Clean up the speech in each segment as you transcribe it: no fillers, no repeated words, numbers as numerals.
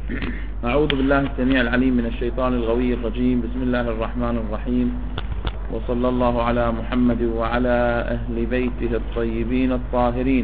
أعوذ بالله السميع العليم من الشيطان الغوي الرجيم. بسم الله الرحمن الرحيم، وصلى الله على محمد وعلى أهل بيته الطيبين الطاهرين.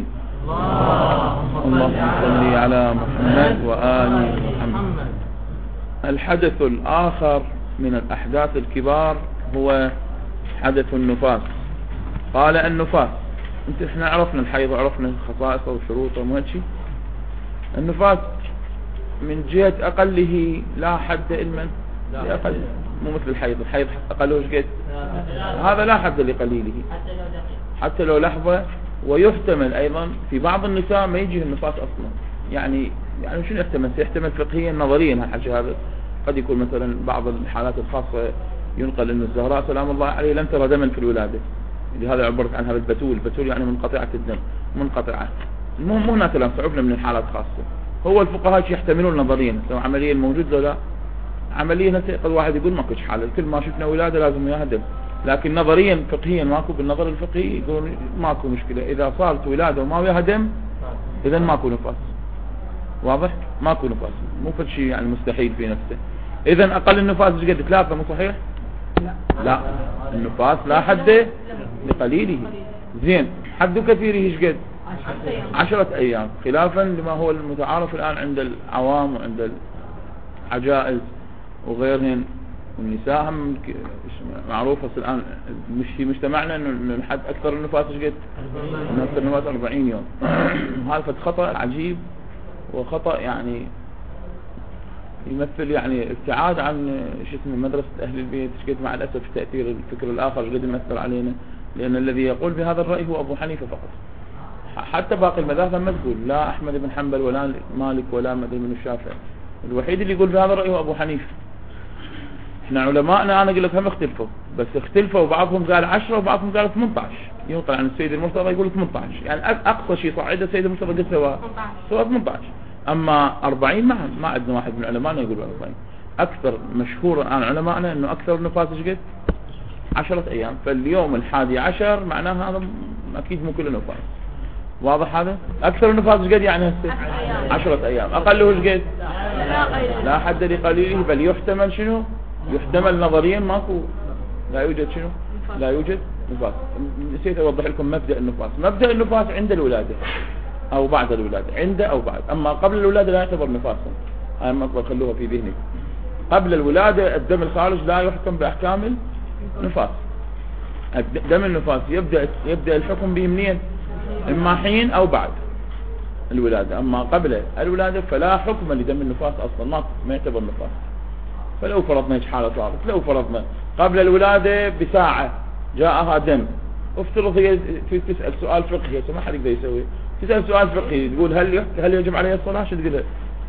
اللهم صل على محمد وآل محمد. الحدث الآخر من الأحداث الكبار هو حدث النفاس. قال النفاس، احنا عرفنا الحيض وعرفنا خصائصه وشروطه ومهدشي. النفاس من جهة أقله لا حد علما لأقل، مو مثل الحيض أقله شقد، هذا لا حد لقليله حتى لو لحظة. ويحتمل أيضا في بعض النساء ما يجي النفاس أصلا، يعني شنو يحتمل؟ سيحتمل فقهيا نظريا هالحكي هذا. قد يكون مثلا بعض الحالات الخاصة ينقل أن الزهراء سلام الله عليه لم ترى دما في الولادة، لهذا عبرت عنها بالبتول. البتول يعني منقطعة الدم، منقطعة. المهم هنا كلام صعبنا من الحالات خاصة. هو الفقهاء يحتملون نظريا سواء عمليا موجود ولا عمليا. قد واحد يقول ماكوش حالة، كل ما شفنا ولادة لازم وياها دم، لكن نظريا فقهيا ماكو. بالنظر الفقهي يقول ماكو مشكلة إذا صارت ولادة وما وياها دم إذا ماكو نفاس. واضح؟ ماكو نفاس، مو فد شيء يعني مستحيل في نفسه. إذا أقل النفاس ايش قد؟ 3، مو صحيح؟ لا، النفاس لا حد لقليله. زين، حد كثيره ايش قد؟ 10 أيام، خلافا لما هو المتعارف الآن عند العوام وعند العجائز وغيرهم. والنساء هم معروفة الآن مش في مجتمعنا أن الحد أكثر النفاس ايش قد؟ أكثر النفاس 40 يوم. هذا خطأ عجيب، وخطأ يعني يمثل يعني ابتعاد عن مدرسة أهل البيت. قد مع الأسف تأثير الفكر الآخر قد يمثل علينا، لأن الذي يقول بهذا الرأي هو أبو حنيفة فقط. حتى باقي المذاهب ما تقول، لا أحمد بن حنبل ولا مالك ولا مدري من الشافعي. الوحيد اللي يقول بهذا الرأي هو أبو حنيفة. احنا علماءنا أنا أقول لك هم اختلفوا، بس اختلفوا وبعضهم قال 10 وبعضهم قال 18. ينقل عن السيد المرتضى يقول 18، يعني أقصى شيء صعد السيد المرتضى قد سوى 18. أما 40 ما عندنا واحد من علمائنا يقول 40. أكثر مشهور عن علمائنا أنه أكثر النفاس ايش قد؟ 10 أيام. فاليوم 11 معناه هذا أكيد مو كله نفاس. واضح هذا؟ أكثر النفاس ايش قد يعني هسه؟ 10 أيام. أقله ايش قد؟ لا حد لقليله، بل يحتمل شنو؟ يحتمل نظريا ماكو، لا يوجد شنو؟ لا يوجد نفاس. نسيت أوضح لكم مبدأ النفاس. مبدأ النفاس عند الولادة أو بعد الولادة، عند أو بعد. أما قبل الولادة لا يعتبر نفاسا. هاي مطلب خلوها في ذهنك. قبل الولادة الدم الخارج لا يحكم بأحكام النفاس. دم النفاس يبدأ الحكم به منين؟ إما حين أو بعد الولادة. أما قبل الولادة فلا حكم لدم النفاس أصلا، ما يعتبر نفاس. فلو فرضنا ايش حالة صارت، لو فرضنا قبل الولادة بساعة جاءها دم، افترض هي تسأل سؤال فقهي، ما حد يقدر يسوي. تسأل سؤال فقهي تقول هل يجب عليها الصلاة؟ شو تقول؟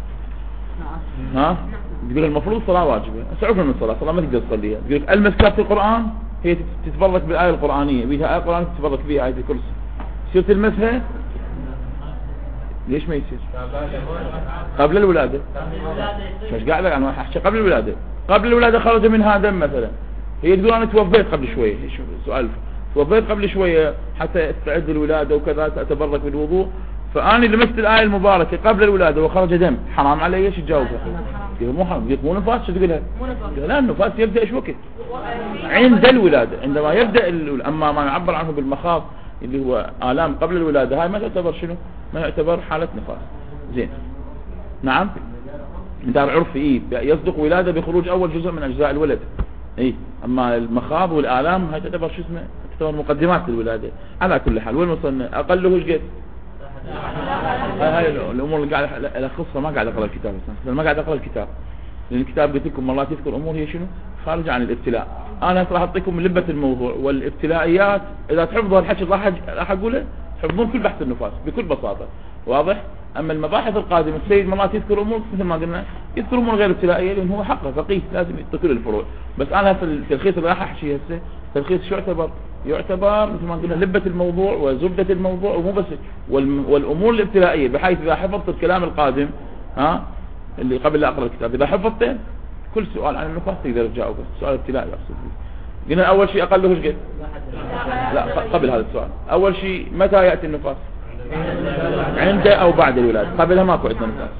ها؟ تقول المفروض صلاة واجبة. سعوفنا من الصلاة ما تقدر تصليها. تقول المس كتاب القرآن، هي تتبرك بالآية القرآنية، بيها آية قرآنية تتبرك بها آية الكرسي، تصير تلمسها؟ ليش ما يصير؟ قبل الولادة. مش قاعد انا احكي قبل الولادة. قبل الولادة خرج منها دم مثلا، هي تقول انا توفيت قبل شوية. سؤال، توفيت قبل شوية حتى استعد للولادة وكذا اتبرك بالوضوء، فأنا لمست الآية المباركة قبل الولادة وخرج دم، حرام علي ايش تجاوبها؟ يقول مو حرام. يقول مو نفاس. شو تقولها؟ لا، النفاس يبدأ ايش وقت؟ عند الولادة، عندما يبدأ أما ما يعبر عنه بالمخاض اللي هو آلام قبل الولادة، هاي ما تعتبر شنو؟ ما يعتبر حالة نفاس. زين، نعم، من دار عرفي يصدق ولادة بخروج أول جزء من أجزاء الولد. أما المخاض والآلام هاي تعتبر شو اسمه؟ تعتبر مقدمات للولادة. على كل حال وين وصلنا؟ أقله ايش قد؟ هاي الأمور اللي قاعد ألخصها. ما قاعد أقرأ الكتاب، ما قاعد أقرأ الكتاب، لأن الكتاب قلت لكم مرات يذكر أمور هي شنو؟ خارجة عن الابتلاء. أنا راح أعطيكم لبة الموضوع والابتلائيات. إذا تحفظوا الحكي راح أقوله تحفظون كل بحث النفاس بكل بساطة. واضح؟ أما المباحث القادمة السيد مرات يذكر أمور مثل ما قلنا، يذكر أمور غير ابتلائية، لأن هو حقه فقيه لازم يذكر كل الفروع. بس أنا في التلخيص اللي راح أحكي هسه، تلخيص شو يعتبر مثل ما قلنا لبة الموضوع وزبدة الموضوع، ومو بس والأمور الابتلائية، بحيث إذا حفظت الكلام القادم اللي قبل لا أقرأ الكتاب، إذا حفظته كل سؤال عن النفاس تقدر تجاوبه. سؤال ابتلائي أقصد. قلنا أول شيء أقله ايش قد؟ لا، قبل هذا السؤال. أول شيء متى يأتي النفاس؟ عند أو بعد الولادة. قبلها ماكو عندنا نفاس.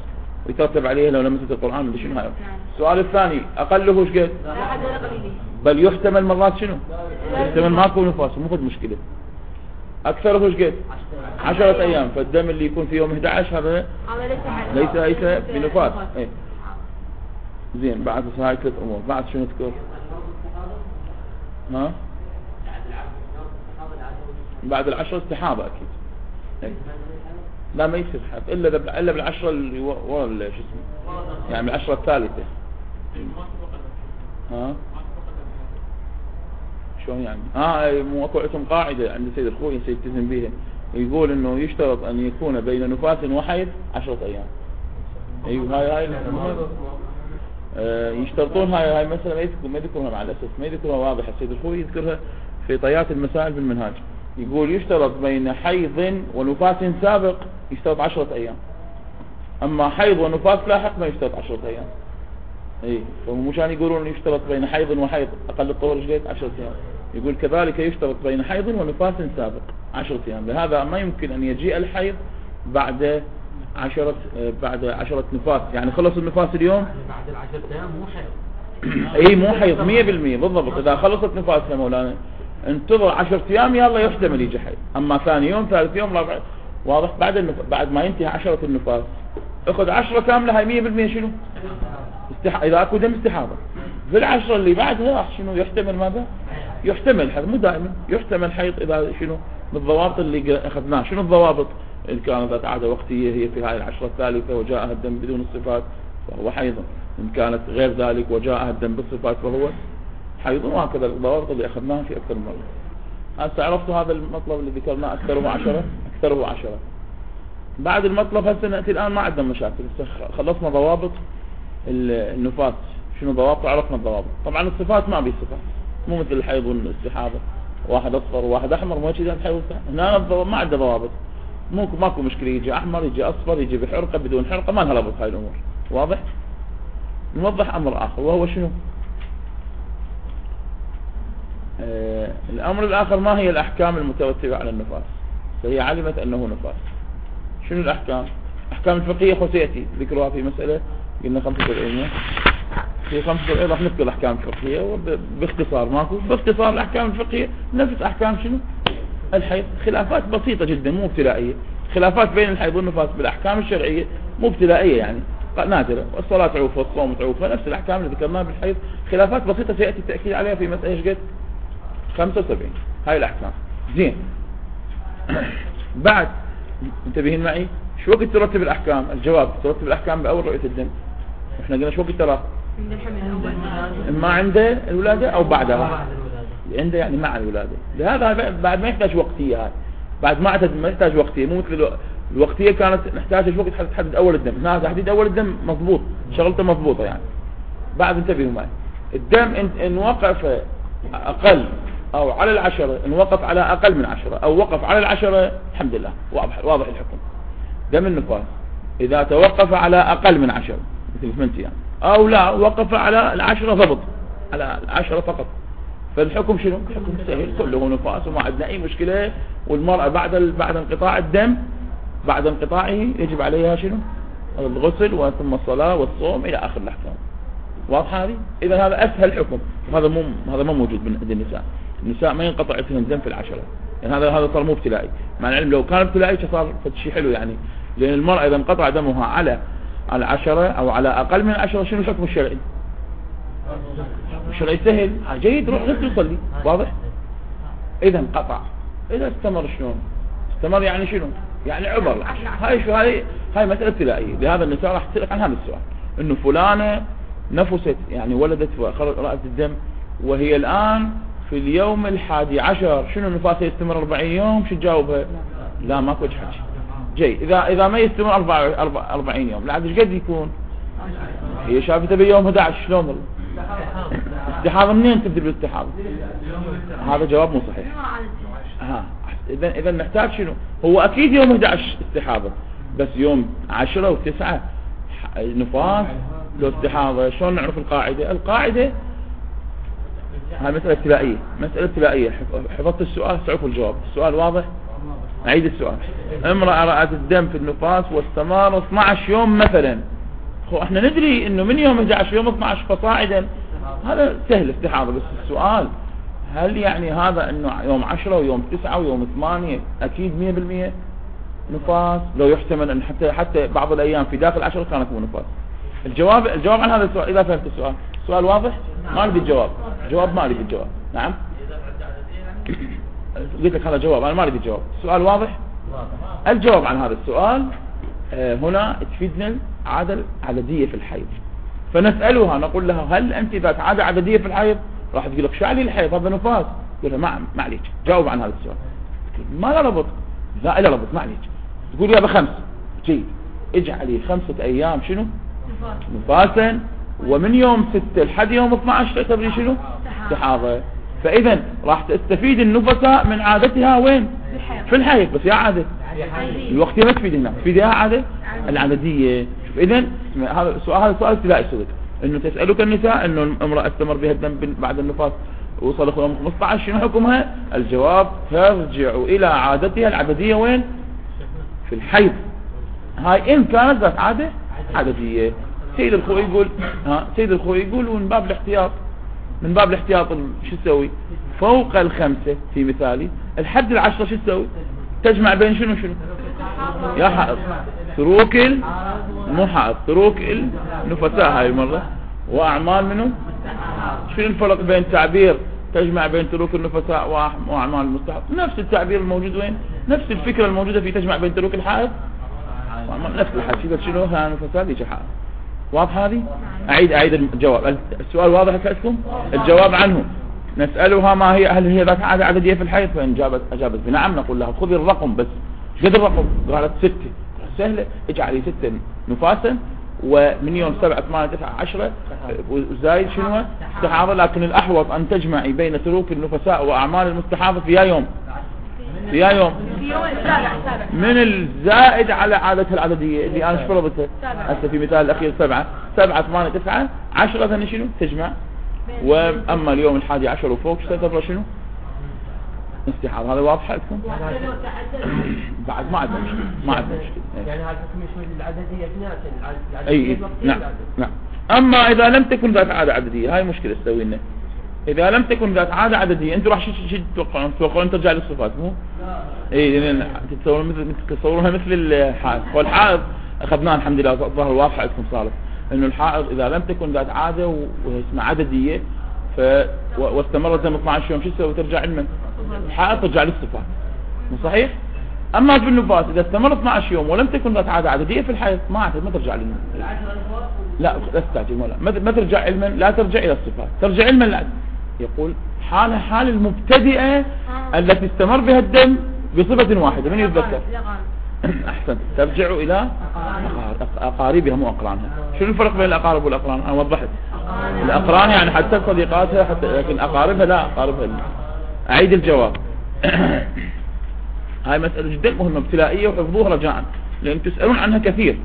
ويترتب عليه لو لمست القرآن ولا شنو هاي. السؤال الثاني أقله وش قد؟ بل يحتمل مرات شنو؟ يحتمل ماكو نفاس مو قد مشكلة. أكثره وش قد؟ 10 أيام. فالدم اللي يكون في يوم 11 هذا ليس بنفاس. ايه زين. بعد هاي 3 أمور. بعد شنو تذكر؟ ها؟ بعد 10 استحاضة أكيد. ايه. لا ما يصير حد إلا بالعشرة اللي ورا شو اسمه يعني بالعشرة الثالثة. ها شلون يعني؟ مو اكو عندهم قاعدة عند سيد الخوي سيلتزم بها، يقول انه يشترط ان يكون بين نفاس وحيض 10 ايام. ايوه هاي يشترطون هاي مثلا ما يذكرونها مع الاسف، ما يذكرونها واضحة. سيد الخوي يذكرها في طيات المسائل بالمنهاج، يقول يشترط بين حيض ونفاس سابق يشترط 10 ايام، اما حيض ونفاس لاحق ما يشترط 10 ايام. اي فمشان يقولون يشترط بين حيض وحيض اقل الطهر ايش 10 ايام، يقول كذلك يشترط بين حيض ونفاس سابق 10 ايام. لهذا ما يمكن ان يجيء الحيض بعد 10 نفاس، يعني خلص النفاس اليوم بعد 10 ايام مو حيض. اي مو حيض 100% بالضبط. اذا خلصت نفاسها مولانا انتظر 10 ايام يلا يحتمل يجي حيض. اما ثاني يوم ثالث يوم رابع واضح. بعد ما ينتهي 10 النفاس اخذ 10 كامله، هاي 100% شنو اذا اكو دم استحاضه. في ال10 اللي بعدها شنو يحتمل ماذا؟ يحتمل حيض، مو دائما يحتمل حيض اذا شنو بالضوابط اللي اخذناها. شنو الضوابط؟ ان كانت ذات عاده وقتيه هي في هاي ال10 الثالثه وجاءها الدم بدون الصفات فهو حيض، ان كانت غير ذلك وجاءها الدم بالصفات فهو حيض، وهكذا الضوابط اللي اخذناها في اكثر من مره. هسه عرفتوا هذا المطلب اللي ذكرناه اكثره 10. بعد المطلب هسه ناتي الان ما عندنا مشاكل، خلصنا ضوابط النفاس. شنو ضوابط؟ عرفنا الضوابط. طبعا الصفات ما بي صفات، مو مثل الحيض والاستحاضه، واحد اصفر وواحد احمر مو كذا الحيض. هنا ما عنده ضوابط، ماكو مشكله يجي احمر يجي اصفر يجي بحرقه بدون حرقه، ما لها ربط هاي الامور. واضح؟ نوضح امر اخر وهو شنو؟ الامر الاخر ما هي الاحكام المترتبه على النفاس؟ فهي علمت انه نفاس. شنو الاحكام؟ احكام الفقهيه خسيتي ذكرها في مساله قلنا 75 في 75 راح نذكر الاحكام الفقهيه باختصار. ماكو باختصار الاحكام الفقهيه نفس احكام شنو؟ الحيض. خلافات بسيطه جدا مو ابتلائيه، خلافات بين الحيض والنفاس بالاحكام الشرعيه مو ابتلائيه يعني نادره. والصلاه تعوف والصوم تعوف، نفس الاحكام اللي ذكرناها بالحيض، خلافات بسيطه سياتي التاكيد عليها في مساله ايش قد 75. هاي الاحكام. زين. بعد انتبهين معي، شو وقت ترتب الاحكام؟ الجواب ترتب الاحكام باول رؤيه الدم. احنا قلنا شو وقت ترى؟ اما عند الولاده او بعدها. عنده يعني مع الولاده. لهذا بعد ما يحتاج وقتيه، هاي بعد ما يحتاج وقتيه، مو مثل الوقتيه كانت نحتاج وقت حتى تحدد اول الدم. هنا تحديد اول الدم مضبوط، شغلته مضبوطه يعني. بعد انتبهوا معي، الدم ان وقف اقل او على 10، ان وقف على اقل من 10 او وقف على 10 الحمد لله واضح الحكم. دم النفاس اذا توقف على اقل من 10 مثل 8 ايام او لا وقف على 10 ضبط، على 10 فقط، فالحكم شنو؟ الحكم سهل كله نفاس وما عندنا اي مشكله. والمراه بعد انقطاع الدم بعد انقطاعه يجب عليها شنو؟ الغسل وثم الصلاه والصوم الى اخر الاحكام. واضحه هذه؟ اذا هذا اسهل حكم، هذا مو موجود عند النساء. النساء ما ينقطع فيهم دم في 10 يعني. هذا صار مو ابتلائي، مع العلم لو كان ابتلائي صار شيء حلو يعني. لان المراه اذا انقطع دمها على 10 او على اقل من 10 شنو الحكم الشرعي؟ الشرعي سهل جيد، روح غسل صلي. واضح؟ اذا انقطع، اذا استمر شلون؟ استمر يعني شنو؟ يعني عبر. هاي مساله ابتلائيه. لهذا النساء راح تسالك عن هذا السؤال، انه فلانه نفست يعني ولدت رأت الدم وهي الان في اليوم 11، شنو نفاسها يستمر 40 يوم؟ شو تجاوبها؟ لا ماكو وجه حكي. جيد. اذا ما يستمر 40 يوم لا ايش قد يكون؟ هي شافته باليوم 11 شلون؟ استحاضه منين تبدي بالاستحاضه؟ هذا جواب مو صحيح. اذا نحتاج شنو؟ هو اكيد يوم 11 استحاضه، بس يوم 10 و9 نفاس لو استحاضه. شلون نعرف القاعده؟ القاعده هاي مساله ابتلائيه. حفظت السؤال سعفوا الجواب. السؤال واضح؟ اعيد السؤال. امراه رأت الدم في النفاس واستمر 12 يوم مثلا، هو احنا ندري انه من يوم 11 يوم 12 فصاعدا هذا سهل استحاضة، بس السؤال هل يعني هذا انه يوم 10 ويوم 9 ويوم 8 اكيد 100% نفاس؟ لو يحتمل ان حتى بعض الايام في داخل 10 كانت مو نفاس. الجواب عن هذا السؤال اذا فهمت السؤال، السؤال واضح؟ ما اريد الجواب، ما اريد الجواب. نعم قلت لك هذا جواب، انا ما اريد الجواب. السؤال واضح؟ الجواب عن هذا السؤال هنا تفيدنا العادة العددية في الحيض، فنسألها نقول لها هل انت ذات عادة عددية في الحيض؟ راح تقول لك شو علي الحيض هذا نفاس. تقول لها ما عليك، جاوب عن هذا السؤال. ما له ربط، لا له ربط، ما عليك. تقول يا ب5 جيد، اجعلي 5 ايام شنو نفاسا، ومن يوم 6 لحد يوم 12 تعتبري شنو استحاضة. فاذا راح تستفيد النفساء من عادتها وين؟ في الحيض. بس يا عادة الوقت ما تفيد هنا، تفيد يا عادة العددية. شوف اذا هذا السؤال ابتدائي صدق، انه تسألك النساء انه امرأة استمر بها الدم بعد النفاس وصل يوم 15 شنو حكمها؟ الجواب ترجع الى عادتها العددية وين؟ في الحيض. هاي ان كانت ذات عادة عددية. سيد الخوي يقول ومن باب الاحتياط شو تسوي؟ فوق 5 في مثالي الحد 10 شو تسوي؟ تجمع بين شنو يا حائض تروك مو حائض، تروك النفساء هاي المرة واعمال منه. شنو الفرق بين تعبير تجمع بين تروك النفساء واعمال المستحب؟ نفس التعبير الموجود وين؟ نفس الفكرة الموجودة في تجمع بين تروك الحائض نفس الحديث. شنو ها نفساء دي حائض. واضح هذه؟ اعيد الجواب. السؤال واضح لكم؟ الجواب عنه نسألها ما هي، هل هي ذات عادة عددية في الحيض؟ فإن أجابت بنعم نقول لها خذي الرقم بس. قد الرقم؟ قالت 6. سهلة، اجعلي 6 نفاسا، ومن يوم 7 8 9 10 وزايد شنو استحاضة. لكن الأحوط أن تجمعي بين تروك النفساء وأعمال المستحاضة في يوم من الزائد على عادتها العددية اللي أنا شفرضتها هسه في مثال الأخير 7 8 9 10 ثاني شنو تجمع. واما اليوم 11 وفوق تعتبر شنو استحاضة. هذا واضح لكم؟ بعد ما عندنا مشكلة. يعني هذا الحكم يشمل العددية بناء اي نعم. اما اذا لم تكن ذات عادة عددية هاي مشكلة تسوي لنا. اذا لم تكن ذات عادة عددية انتوا راح شو تتوقعون ترجع للصفات مو؟ اي تتصورونها مثل الحائض. والحائض اخذناه الحمد لله ظهر واضح لكم صارت انه الحائض اذا لم تكن ذات عادة واسمها عددية واستمرت زي 12 يوم شو تسوي؟ ترجع لمن؟ الحائض ترجع للصفات. مو صحيح؟ اما في النفاس اذا استمرت 12 يوم ولم تكن ذات عادة عددية في الحيض ما ترجع لمن؟ لا تستعجل ما ترجع علما، لا ترجع الى الصفات، ترجع علما. لا يقول حال المبتدئة التي استمر بها الدم بصفة واحدة. من يتذكر؟ احسن، ترجع الى اقاربها مو اقرانها. شنو الفرق بين الاقارب والاقران؟ انا وضحت. الاقران يعني حتى صديقاتها حتى، لكن اقاربها لا، اقاربها لا. اعيد الجواب. هاي مسألة جدا مهمة ابتلائية وحفظوها رجاء لان تسألون عنها كثير.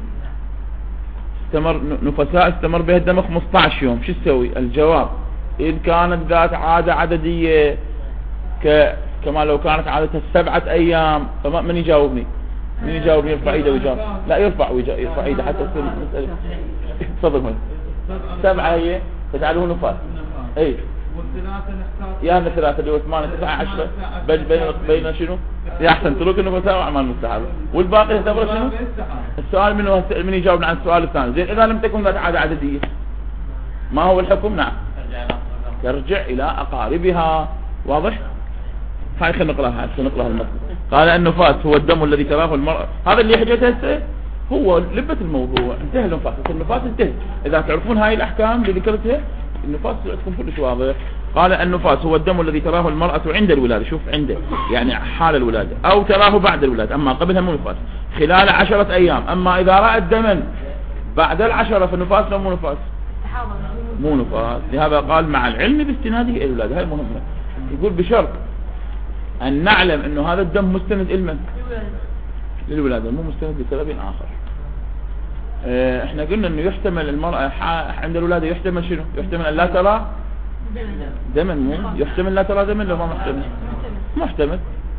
نفساء استمر بها الدم 15 يوم شو تسوي؟ الجواب إذ كانت ذات عادة عددية كما لو كانت عادتها 7 أيام. من يجاوبني؟ يرفع ايده ويجاوب. لا يرفع ايده حتى تصير مسألة. تفضل هون 7 هي تجعله نفاس. اي يا من 3 اللي هو 8 9 10 بين شنو؟ يا احسن تروك النفساء واعمال المستحاضة. والباقي يعتبر شنو؟ السؤال من يجاوب عن السؤال الثاني. زين اذا لم تكن ذات عادة عددية ما هو الحكم؟ نعم ترجع الى اقاربها. واضح؟ هاي خلينا نقراها المطلب. قال النفاس هو الدم الذي تراه المرأة. هذا اللي حكيته هسه هو لبة الموضوع، انتهى النفاس انتهى. اذا تعرفون هاي الاحكام اللي ذكرتها النفاس عندكم كلش واضح. قال النفاس هو الدم الذي تراه المرأة عند الولادة. شوف عنده يعني حال الولادة، او تراه بعد الولادة، اما قبلها مو نفاس. خلال 10 ايام. اما اذا رأت دما بعد 10 فالنفاس لا مو نفاس، مو نفاس. لهذا قال مع العلم باستناده الى الولادة. هاي مهمة. يقول بشرط أن نعلم أنه هذا الدم مستند إلمن؟ للولادة، مو مستند لسبب آخر. احنا قلنا أنه يحتمل المرأة عند الولادة يحتمل شنو؟ يحتمل أن لا ترى دما، مو يحتمل لا ترى دما. لو ما محتمل.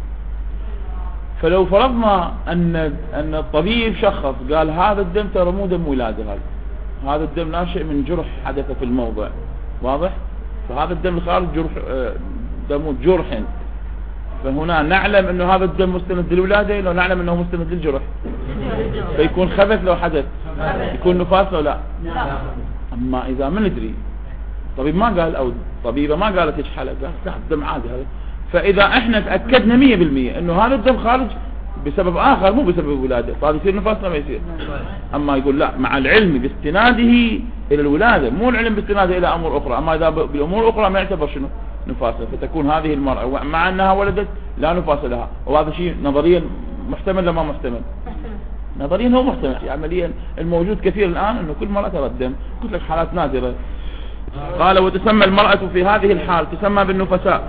فلو فرضنا أن الطبيب شخص قال هذا الدم ترى مو دم ولادة، هذا هذا الدم ناشئ من جرح حدث في الموضع، واضح؟ فهذا الدم الخارج جرح، دم جرح، فهنا نعلم انه هذا الدم مستند للولادة، لو نعلم انه مستند للجرح فيكون خبث لو حدث، يكون نفاس لو لا. اما اذا ما ندري، طبيب ما قال او طبيبة ما قالت ايش حالة، قالت لا الدم عادي هذا، فاذا احنا تأكدنا 100% انه هذا الدم خارج بسبب اخر مو بسبب الولادة، طيب يصير نفاس ولا ما يصير؟ اما يقول لا، مع العلم باستناده الى الولادة، مو العلم باستناده الى امور اخرى، اما اذا بالامور الاخرى ما يعتبر شنو نفاسا، فتكون هذه المرأة مع انها ولدت لا نفاس لها. وهذا شيء نظريا محتمل ولا ما محتمل؟ نظريا هو محتمل، عمليا الموجود كثير الان انه كل مرأة ترى الدم، قلت لك حالات نادرة. قال وتسمى المرأة في هذه الحال تسمى بالنفساء،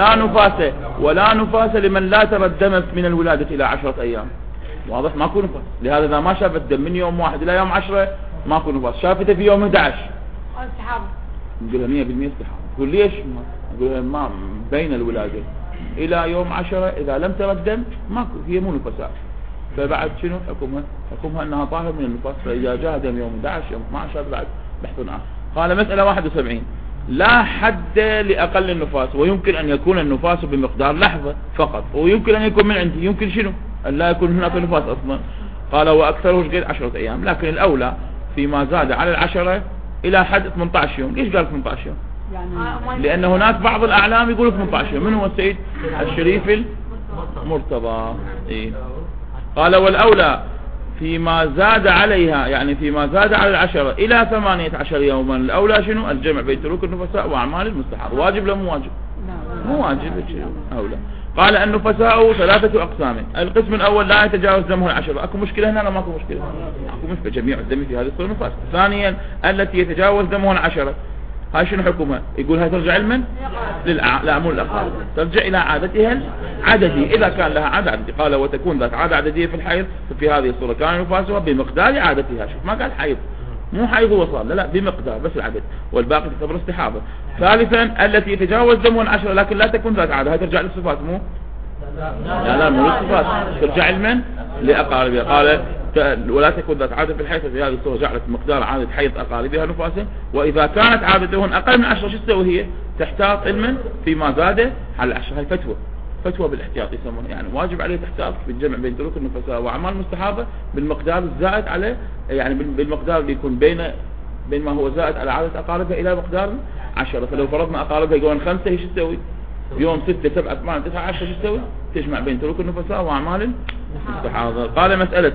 ولا نفاس لمن لا ترى الدم من الولادة الى 10 ايام، واضح؟ ما يكون نفاس. لهذا اذا ما شافت الدم من يوم 1 الى يوم 10 ما يكون نفاس، شافته في يوم 11 استحاضة، نقولها 100% استحاضة. تقول ليش؟ نقولها ما بين الولادة الى يوم 10 اذا لم ترى الدم ماكو، هي مو نفساء، فبعد شنو حكمها انها طاهر من النفاس، فاذا جاء دم يوم 11 يوم 12 هذا بعد بحث آخر. قال مسألة 71 لا حد لأقل النفاس، ويمكن أن يكون النفاس بمقدار لحظة فقط، ويمكن أن يكون من عندي، يمكن شنو أن لا يكون هناك نفاس أصلا. قال وأكثره غير 10 أيام، لكن الأولى فيما زاد على 10 إلى حد 18 يوم. ليش قال 18 يوم؟ لأن هناك بعض الأعلام يقولوا 18 يوم. من هو السيد الشريف المرتضى؟ إيه؟ قال والأولى فيما زاد عليها، يعني فيما زاد على 10 إلى 18 يوما، الأولى شنو؟ الجمع بين ترك النفساء وأعمال المستحاض. واجب لو مو واجب؟ مو واجب، أولى. قال النفساء 3 أقسام. القسم الأول لا يتجاوز دمه 10. أكو مشكلة هنا؟ لا ماكو مشكلة، أكو مشكلة، جميع الدم في هذه الصورة نفاس. ثانيا التي يتجاوز دمه 10، هاي شنو حكمها؟ يقول هاي ترجع علما لا مو الأقل، ترجع إلى عادتها العددية إذا كان لها عادة عددية. قال وتكون ذات عادة عددية في الحيض، ففي هذه الصورة كان نفاسها بمقدار عادتها. شوف ما قال حيض، مو حيض وصال، لا بمقدار بس العدد، والباقي تعتبر استحاضة. ثالثا التي يتجاوز دمه 10 لكن لا تكون ذات عادة، هاي ترجع للصفات مو لا مو للصفات، ترجع علما لأقاربها. قال ولا تكون ذات عادة في الحيض، في هذه الصورة جعلت مقدار عادة حيض أقاربها نفاسا. وإذا كانت عادتهن أقل من 10 شو تسوي هي؟ تحتاط علما فيما زاد على 10. هاي فتوى بالاحتياط يسمونها، يعني واجب عليه تحتاط بالجمع بين ترك النفساء وأعمال المستحاضة بالمقدار الزائد عليه، يعني بالمقدار اللي يكون بين ما هو زائد على عادة أقاربها إلى مقدار 10. فلو فرضنا أقاربها يقولون 5، هي شو تسوي؟ يوم 6 7 8 9 10 شو تسوي؟ تجمع بين ترك النفساء وأعمال المستحاضة. قال مسألة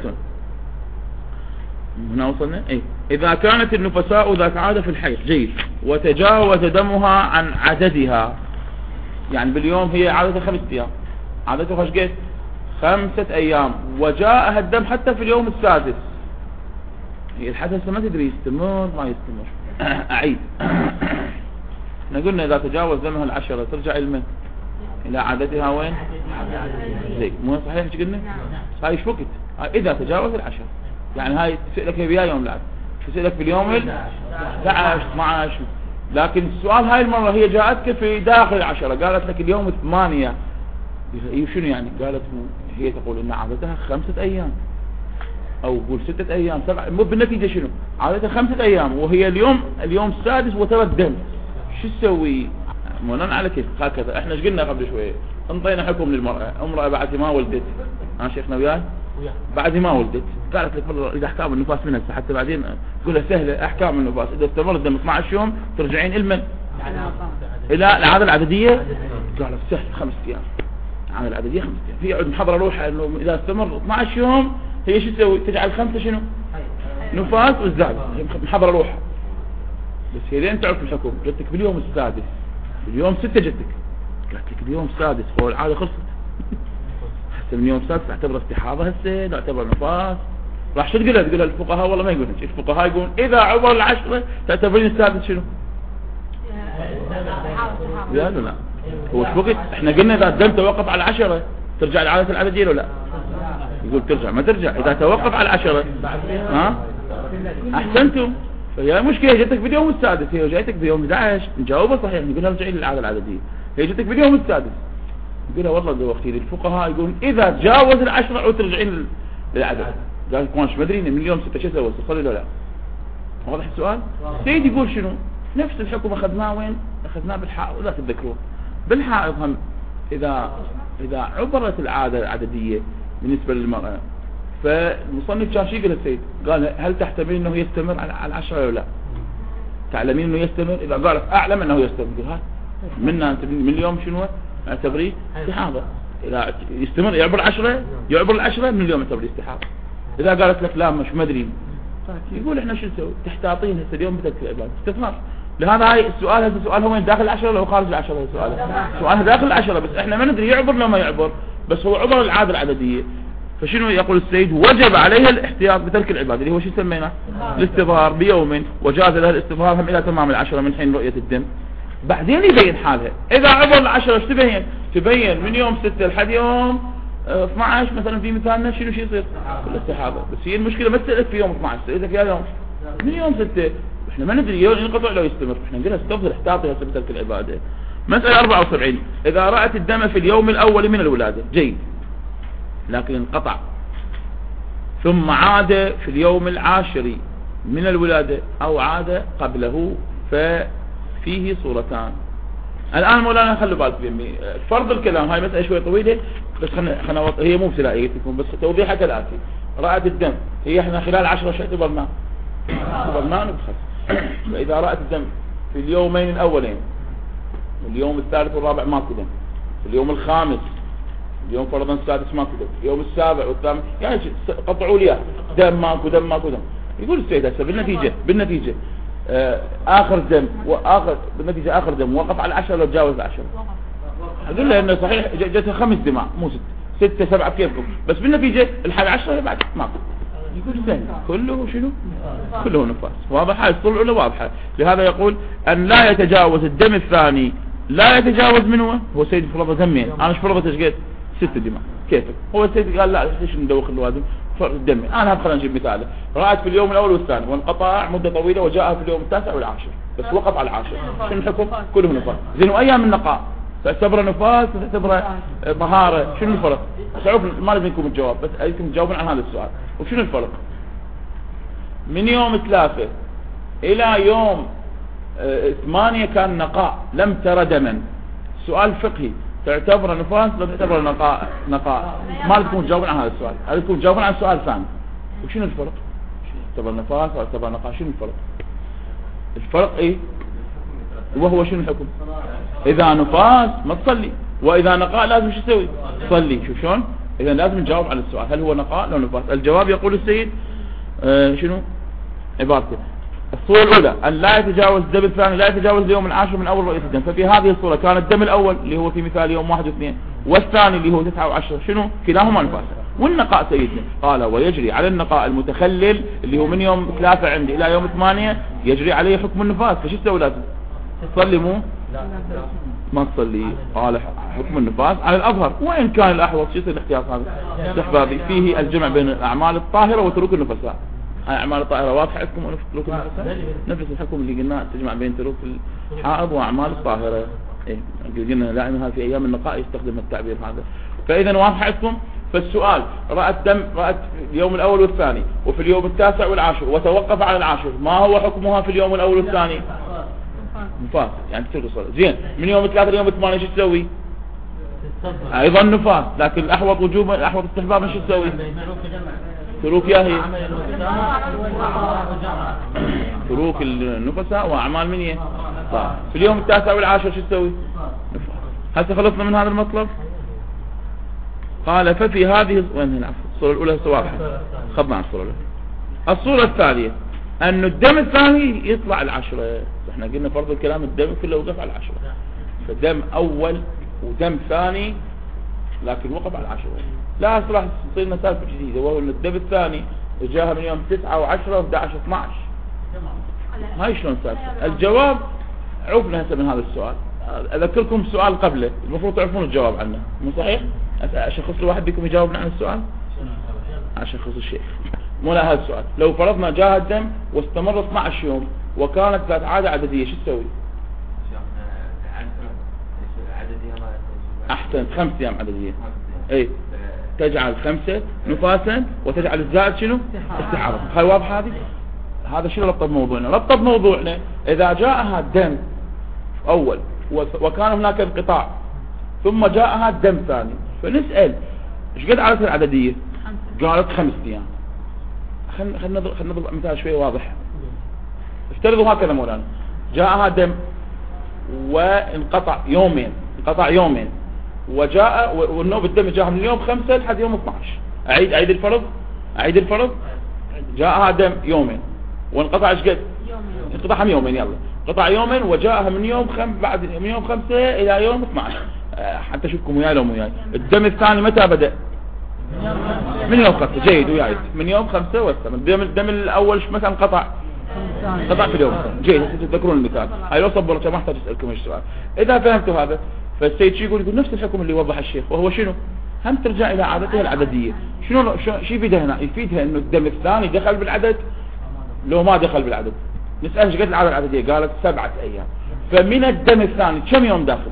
هنا وصلنا. إذا كانت النفساء ذات عادة في الحيض جيد، وتجاوز دمها عن عددها، يعني باليوم هي عادتها 5 أيام، عادتها ايش قد 5 أيام، وجاءها الدم حتى في اليوم السادس، هي الحدث ما تدري يستمر ما يستمر. أعيد احنا قلنا إذا تجاوز دمها 10 ترجع إلى عادتها وين؟ زي مو صحيح ايش قلنا؟ هاي ايش وقت؟ إذا تجاوز 10، يعني هاي تسألك بيا يوم العاد، تسألك باليوم 11 12. لكن السؤال هاي المرة هي جاءتك في داخل 10، قالت لك اليوم 8، شنو يعني؟ قالت هي تقول ان عادتها 5 أيام او قول 6 أيام 7، مو بالنتيجة شنو؟ عادتها 5 أيام وهي اليوم السادس وترى الدم، شو تسوي؟ بناء على كيف؟ هكذا احنا ايش قلنا قبل شويه؟ انطينا حكم للمرأة، امرأة بعد ما ولدت، شيخنا وياي بعد ما ولدت، قالت لك والله اذا احكام النفاس منها حتى بعدين تقولها سهله، احكام النفاس اذا استمر الدم 12 يوم ترجعين المن الى العاده العدديه، قالت سهل 5 ايام، العاده العدديه 5 ايام. في عند محضره روحها انه اذا استمر 12 يوم هي شو تسوي؟ تجعل 5 شنو؟ نفاس والزاد، محضره روحها. بس هي لين تعرف الحكم؟ جتك باليوم السادس، باليوم 6 جتك، قالت لك اليوم السادس هو العاده خلصت، هسه من يوم السادس تعتبر استحاضه، هسه تعتبر نفاس. راح شو تقولها؟ تقولها الفقهاء والله ما يقولون، الفقهاء يقولون اذا عبر 10 تعتبرين السادس شنو؟ لا لا هو ايش وقت؟ احنا قلنا اذا الدم توقف على 10 ترجع العادة العددية ولا لا؟ يقول ترجع، ما ترجع اذا توقف على 10. احسنتم. فهي مشكلة جتك باليوم السادس، هي جايتك بيوم 11 نجاوبها صحيح، نقولها ارجعي للعادة العددية، هي جتك باليوم السادس، نقولها والله ده وقتي. الفقهاء يقولون اذا تجاوز 10 او ترجعين للعدد. قال كونش ما ادري من اليوم 6 شو سوى؟ صلي ولا لا؟ واضح السؤال؟ السيد يقول شنو؟ نفس الحكم اخذناه وين؟ اخذناه بالحائض، ولا تتذكرون بالحائض هم اذا عبرت العادة العددية بالنسبة للمرأة، فالمصنف كان شو يقول السيد؟ قال هل تحتمل انه يستمر على 10 ولا لا؟ تعلمين انه يستمر؟ اذا قالت اعلم انه يستمر، قال ها منا انت من اليوم شنو اعتبريه استحاضة. اذا يستمر يعبر 10 يعبر ال10 من اليوم اعتبريه استحاضة. اذا قالت لك لا مش مدري، يقول احنا شو نسوي؟ تحتاطين هسه اليوم بترك العبادة استثمار. لهذا هاي السؤال، هذا السؤال هو داخل 10 ولا خارج 10؟ سؤالها داخل 10 بس احنا ما ندري يعبر لو ما يعبر، بس هو عبر العادة العددية. فشنو يقول السيد؟ وجب عليها الاحتياط بترك العبادة اللي هو شو سميناه؟ الاستظهار بيوم، وجاز لها الاستظهار هم الى تمام 10 من حين رؤية الدم. بعدين يبين حالها اذا عبر 10 ايش تبين؟ تبين من يوم 6 لحد يوم 12 مثلا في مثالنا شنو يصير؟ الاستحاضة. بس هي المشكلة ما تسألك في يوم 12، تسألك يا يوم من يوم 6، احنا ما ندري ينقطع لو يستمر، احنا نقولها استفضل احتاطي هسه بترك العبادة. مسألة 74 اذا رأت الدم في اليوم الاول من الولادة جيد، لكن انقطع ثم عاد في اليوم العاشر من الولادة او عاد قبله، ففيه صورتان. الان مولانا خلوا بالك بيمي فرض الكلام، هاي مسألة شوي طويلة بس هي مو ابتدائية بس توضيحها كالآتي. رأت الدم، هي احنا خلال 10 شو اعتبرناه؟ اعتبرناه نبخس. فإذا رأت الدم في اليومين الأولين، اليوم الثالث والرابع ماكو دم، في اليوم الخامس، اليوم فرضا السادس ماكو دم، اليوم السابع والثامن، يعني قطعوا لي دم ماكو دم ماكو دم. يقول السيد هسه بالنتيجة آخر دم بالنتيجة آخر دم وقف على 10 لو تجاوز 10. أقول له إنه صحيح جت 5 دماء مو 6 7 كيفكم، بس بالنتيجة الحال 10 بعد ماكو. يقول الثاني كله شنو؟ كله نفاس. واضح؟ هاي الصورة الأولى واضحة. لهذا يقول أن لا يتجاوز الدم الثاني، لا يتجاوز منه هو سيد فرض دمين، أنا مش فرضت ايش قد 6 دماء كيفك. هو السيد قال لا ليش ندوخ الوادم فرض الدمين. أنا خلينا نجيب مثاله. رأت في اليوم الأول والثاني وانقطع مدة طويلة وجاءها في اليوم التاسع والعاشر، بس وقف على العاشر، شنو الحكم؟ كله نفاس. زين وأيام النقاء تعتبره نفاس وتعتبره طهارة، شنو الفرق؟ شعوف ما لازم يكون الجواب، بس أيكم تجاوبون عن هذا السؤال. وشنو الفرق؟ من يوم 3 إلى يوم 8 كان نقاء لم ترى دما. سؤال فقهي، تعتبره نفاس لو تعتبره نقاء؟ ما لازم تجاوبون عن هذا السؤال، لازم تجاوبون عن سؤال ثاني. وشنو الفرق؟ تعتبر نفاس أو تعتبر نقاء؟ شنو الفرق؟ الفرق إيه؟ وهو شنو الحكم؟ إذا نفاس ما تصلي، وإذا نقاء لازم شو تسوي؟ تصلي. شوف شلون؟ إذا لازم نجاوب على السؤال هل هو نقاء لو نفاس. الجواب يقول السيد شنو عبارته؟ الصورة الأولى أن لا يتجاوز الدم الثاني، لا يتجاوز اليوم العاشر من أول رؤية الدم. ففي هذه الصورة كان الدم الأول اللي هو في مثال يوم 1 و2، والثاني اللي هو 9 و10 شنو؟ كلاهما نفاس. والنقاء سيدنا قال ويجري على النقاء المتخلل اللي هو من يوم 3 عندي إلى يوم 8 يجري عليه حكم النفاس. فشو تسوي؟ لازم تصلي مو؟ ما تصلي. قال حكم النفاس على الأظهر، وإن كان الأحوط شو يصير الاحتياط هذا؟ استحبابي فيه الجمع بين الأعمال الطاهرة وترك النفساء. أعمال الطاهرة واضحة عندكم وترك النفساء؟ نفس الحكم اللي قلنا تجمع بين ترك الحائض وأعمال الطاهرة. إيه قلنا دائما هذا في أيام النقاء يستخدم التعبير هذا. فإذا واضحة عندكم. فالسؤال رأت دم، رأت اليوم الأول والثاني وفي اليوم التاسع والعاشر وتوقف على العاشر، ما هو حكمها في اليوم الأول والثاني؟ نفاس، يعني تترك الصلاة. زين من يوم 3 ليوم 8 شو تسوي؟ أيضا نفاس، لكن الأحوط وجوبا الأحوط استحبابا شو تسوي؟ تروك يا هي تروك النفساء وأعمال من هي؟ طيب في اليوم التاسع والعاشر شو تسوي؟ نفاس. هسه خلصنا من هذا المطلب. قال ففي هذه وين الصورة الأولى واضحة، خذنا عن الصورة الأولى. الصورة الثانية أن الدم الثاني يطلع 10. احنا قلنا فرض الكلام الدم كله وقف على 10، فدم أول ودم ثاني لكن وقف على 10. لا راح تصير لنا سالفة جديدة، وهو أن الدم الثاني جاءها من يوم 9 و10 و11 12. هاي شلون سالفة؟ الجواب عرفنا هسه من هذا السؤال. أذكركم السؤال قبله المفروض تعرفون الجواب عنه، مو صحيح؟ أشخص الواحد بكم يجاوبنا عن السؤال؟ أشخص الشيخ مو لا هذا السؤال. لو فرضنا جاء الدم واستمر 12 يوم وكانت ذات عادة عددية شو تسوي؟ أحسن 5 أيام عددية. اي تجعل 5 نفاسا وتجعل الزائد شنو؟ استحارة. هاي واضحة هذه؟ هذا شنو ربطه بموضوعنا؟ ربطه بموضوعنا اذا جاءها الدم اول وكان هناك انقطاع ثم جاءها الدم ثاني، فنسأل ايش قد عادتها العددية؟ قالت 5 ايام. خلنا نضرب مثال شوي واضح. افترضوا هكذا مولانا، جاءها دم وانقطع يومين، وجاء والنوب الدم جاءها من يوم 5 لحد يوم 12. اعيد الفرض. جاءها دم يومين وانقطع ايش قد؟ انقطعها من يومين، يلا قطع يومين وجاءها من يوم بعد من يوم 5 الى يوم 12. حتى اشوفكم وياي لو وياي. الدم الثاني متى بدأ؟ من يوم 5. جيد وياي، من يوم 5 والثمن. الدم الاول مثلا قطع في اليوم الثاني. جيد، تذكرون المثال هاي. لو صبرت ما احتاج اسالكم ايش السؤال. اذا فهمتوا هذا فالسيد شي يقول نفس الحكم اللي وضح الشيخ، وهو شنو؟ هم ترجع الى عادتها العدديه. شنو يفيدها هنا؟ يفيدها انه الدم الثاني دخل بالعدد لو ما دخل بالعدد. نسال ايش قد العاده العدديه؟ قالت 7 ايام. فمن الدم الثاني كم يوم داخل؟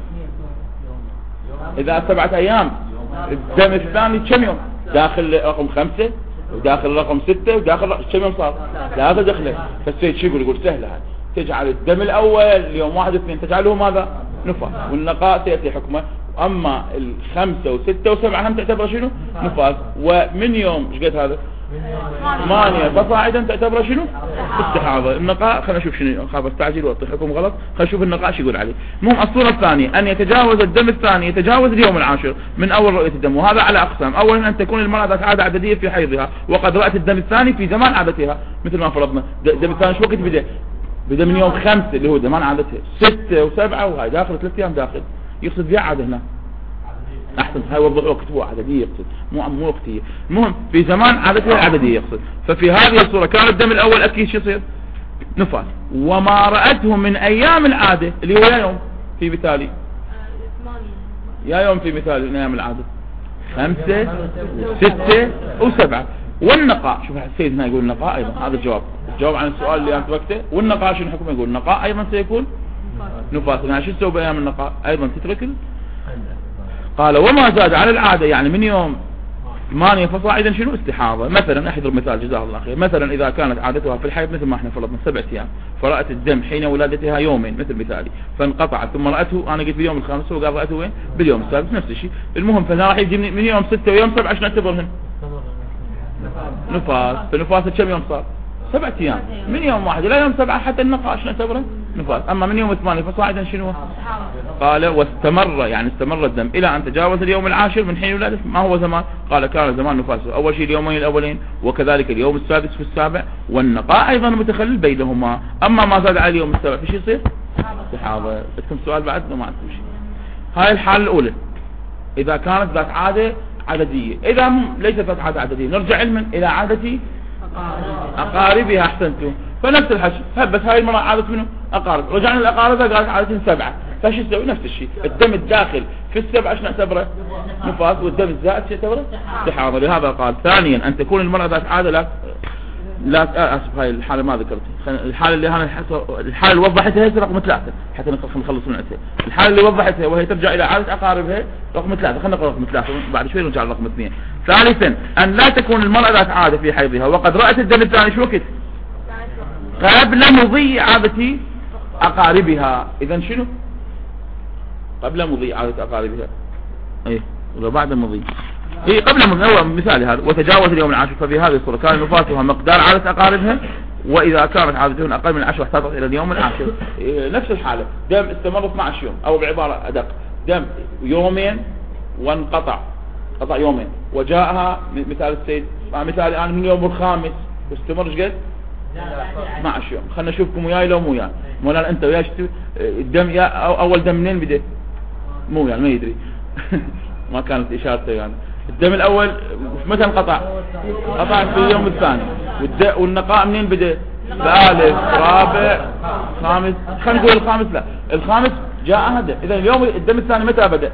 اذا 7 ايام الدم الثاني كم يوم داخل؟ رقم 5 وداخل رقم 6 وداخل كم يوم صار؟ لا دخله. فالسيد شو يقول سهله هاي. تجعل الدم الاول اليوم 1 و2 تجعله ماذا؟ نفاس، والنقاء سيأتي حكمه. اما 5 و6 و7 هم تعتبر شنو؟ نفاس. ومن يوم ايش قد هذا؟ 8 فصاعدا تعتبر شنو؟ استحاضة. النقاء خلينا نشوف شنو، خاف استعجل واعطي حكم غلط. خلينا نشوف النقاء شو يقول عليه. المهم الصورة الثانية ان يتجاوز الدم الثاني يتجاوز اليوم العاشر من اول رؤية الدم، وهذا على اقسام. اولا ان تكون المرأة ذات عادة عددية في حيضها وقد رأت الدم الثاني في زمان عادتها، مثل ما فرضنا. الدم الثاني شو وقت بدأ من يوم 5 اللي هو زمان عادتها، 6 و7 وهاي داخل 3 ايام داخل. يقصد فيها عادة هنا احسن، هاي وضعوا كتبوها عددية يقصد، مو وقتية. المهم في زمان عادتها العددية يقصد. ففي هذه الصورة كان الدم الاول اكيد شو يصير؟ نفاس. وما رأته من ايام العادة اللي هو يا يوم في مثالي، يا يوم في مثالي من ايام العادة 5 و6 و7. والنقاء، شوف السيد هنا يقول النقاء ايضا. هذا الجواب عن السؤال اللي انت وقته. والنقاء شنو حكم؟ يقول النقاء ايضا سيكون نفاس. يعني شو تسوي بايام النقاء؟ ايضا تترك. قال وما زاد على العادة يعني من يوم 8 فصاعدا شنو؟ استحاضة. مثلا احضر مثال جزاه الله خير. مثلا اذا كانت عادتها في الحيض مثل ما احنا فرضنا 7 ايام، فرأت الدم حين ولادتها يومين مثل مثالي، فانقطعت ثم رأته، انا قلت باليوم الخامس وقال رأته وين؟ باليوم السادس، نفس الشيء. المهم فانا راح يجي من يوم 6 ويوم 7 عشان نعتبرهن نفاس. فنفاس كم يوم صار؟ 7 ايام من يوم 1 الى يوم 7 حتى النقاش نعتبره نفاس. اما من يوم 8 فصاعدا شنو؟ قال واستمر يعني استمر الدم الى ان تجاوز اليوم العاشر من حين ولادته. ما هو زمان؟ قال كان زمان نفاسه اول شيء اليومين الاولين وكذلك اليوم السادس في السابع، والنقاء ايضا متخلل بينهما. اما ما زاد على اليوم السابع في شيء يصير استحاضة. بدكم سؤال بعد؟ ما عندكم شيء. هاي الحالة الاولى اذا كانت ذات عادة عددية. اذا ليست ذات عادة عددية نرجع علما الى عادة اقاربها. احسنتم. فنفس الحكي هبت هاي المرأة عادة منه اقارب، رجعنا لاقاربها قالت عادة 7، فايش تسوي؟ نفس الشيء. الدم الداخل في 7 شنو نعتبره؟ نفاس، والدم الزائد شو نعتبره؟ استحاضة. لهذا قال ثانيا ان تكون المرأة ذات عادة لا اسف هاي الحالة ما ذكرتها. الحالة اللي انا الحالة اللي وضحتها هي رقم 3 حتى نخلص منها. الحالة اللي وضحتها وهي ترجع الى عادة اقاربها رقم 3. خلينا نقرا رقم 3 بعد شوي نرجع لرقم 2. ثالثا ان لا تكون المرأة ذات عادة في حيضها وقد رأت الدم الثاني شو وقت؟ قبل مضي عادة اقاربها. اذا شنو؟ قبل مضي عادة اقاربها. ايه ولا بعد مضي؟ ايه قبل مضي. هو مثالي هذا. وتجاوز اليوم العاشر ففي هذه الصورة كان نفاسها مقدار عادة اقاربها، واذا كانت عادتهن اقل من 10 احتاطت الى اليوم العاشر. إيه نفس الحالة. دم استمر 12 يوم او بعبارة ادق دم يومين وانقطع قطع يومين، وجاءها مثال السيد مثال الان من يوم الخامس واستمر ايش قد؟ 12 يوم. خلنا نشوفكم وياي لو مو وياي. مولانا انت وياي الدم يا اول دم منين بدا؟ مو يعني ما يدري ما كانت اشارته يعني. الدم الاول متى انقطع؟ قطع في اليوم الثاني. والنقاء منين بدا؟ ثالث رابع خامس. خلينا نقول الخامس. لا الخامس جاء هذا. اذا اليوم الدم الثاني متى بدا؟